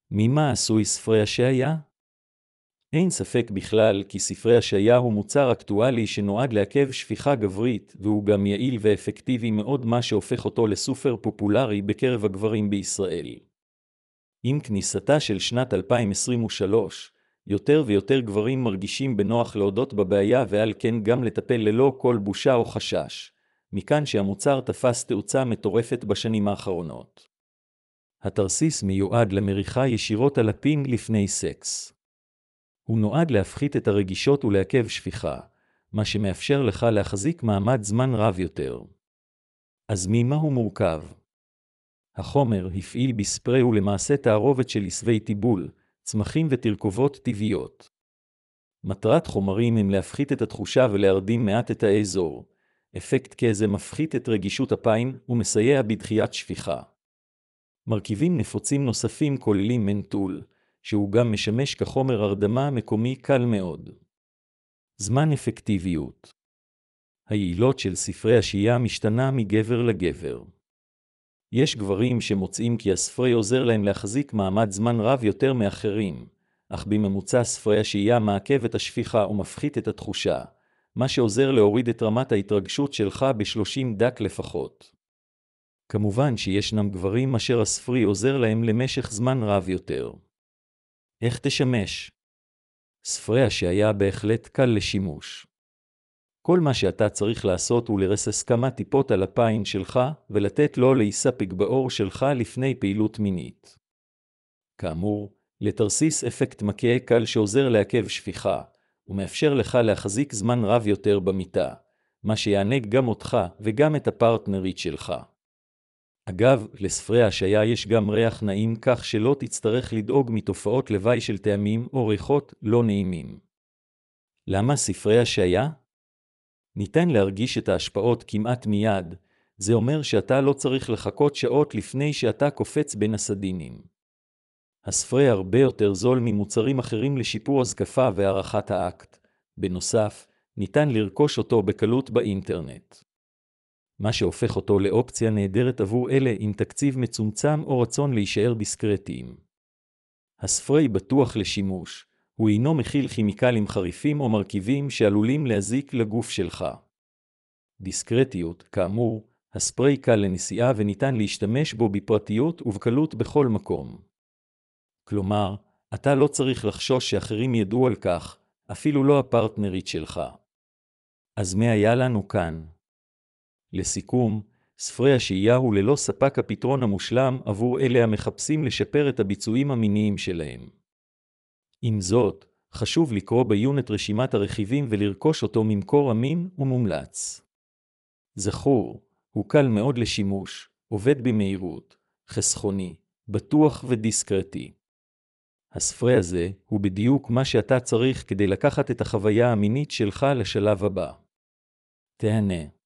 ממה עשוי ספרי השעיה? אין ספק בכלל כי ספרי השעיה הוא מוצר אקטואלי שנועד לעכב שפיכה גברית, והוא גם יעיל ואפקטיבי מאוד, מה שהופך אותו לסופר פופולרי בקרב הגברים בישראל. עם כניסתה של שנת 2023, יותר ויותר גברים מרגישים בנוח להודות בבעיה ועל כן גם לטפל ללא כל בושה או חשש, מכאן שהמוצר תפס תאוצה מטורפת בשנים האחרונות. התרסיס מיועד למריחה ישירות על הפין לפני סקס. הוא נועד להפחית את הרגישות ולעכב שפיכה, מה שמאפשר לך להחזיק מעמד זמן רב יותר. אז ממה הוא מורכב? החומר הפעיל בספרי הוא למעשה תערובת של עשבי טיבול, צמחים ותרכובות טבעיות. מטרת חומרים הם להפחית את התחושה ולהרדים מעט את האזור. אפקט כזה מפחית את רגישות הפין ומסייע בדחיית שפיכה. מרכיבים נפוצים נוספים כוללים מנטול, שהוא גם משמש כחומר הרדמה מקומי קל מאוד. זמן אפקטיביות. היעילות של ספרי השעיה משתנה מגבר לגבר. יש גברים שמוצאים כי הספרי עוזר להם להחזיק מעמד זמן רב יותר מאחרים, אך בממוצע ספרי השעיה מעכב את השפיכה ומפחית את התחושה, מה שעוזר להוריד את רמת ההתרגשות שלך ב-30 דקות לפחות. כמובן שישנם גברים אשר הספרי עוזר להם למשך זמן רב יותר. איך תשמש? ספרי השעיה בהחלט קל לשימוש. כל מה שאתה צריך לעשות הוא לרסס כמה טיפות על הפין שלך ולתת לו להיספג בעור שלך לפני פעילות מינית. כאמור, לתרסיס אפקט מכה קל שעוזר לעכב שפיכה, ומאפשר לך להחזיק זמן רב יותר במיטה, מה שיענג גם אותך וגם את הפרטנרית שלך. אגב, לספרי השעיה יש גם ריח נעים כך שלא תצטרך לדאוג מתופעות לוואי של טעמים או ריחות לא נעימים. למה ספרי השעיה? ניתן להרגיש את ההשפעות כמעט מיד, זה אומר שאתה לא צריך לחכות שעות לפני שאתה קופץ בין הסדינים. הספרי הרבה יותר זול ממוצרים אחרים לשיפור הזקפה והערכת האקט. בנוסף, ניתן לרכוש אותו בקלות באינטרנט. מה שהופך אותו לאופציה נהדרת עבור אלה עם תקציב מצומצם או רצון להישאר דיסקרטיים. הספרי בטוח לשימוש, הוא אינו מכיל כימיקלים חריפים או מרכיבים שעלולים להזיק לגוף שלך. דיסקרטיות, כאמור, הספרי קל לנשיאה וניתן להשתמש בו בפרטיות ובקלות בכל מקום. כלומר, אתה לא צריך לחשוש שאחרים ידעו על כך, אפילו לא הפרטנרית שלך. אז מה היה לנו כאן? לסיכום, ספרי השעיה הוא ללא ספק הפתרון המושלם עבור אלה המחפשים לשפר את הביצועים המיניים שלהם. עם זאת, חשוב לקרוא בעיון את רשימת הרכיבים ולרכוש אותו ממקור אמין ומומלץ. זכור, הוא קל מאוד לשימוש, עובד במהירות, חסכוני, בטוח ודיסקרטי. הספרי הזה הוא בדיוק מה שאתה צריך כדי לקחת את החוויה המינית שלך לשלב הבא. תהנה.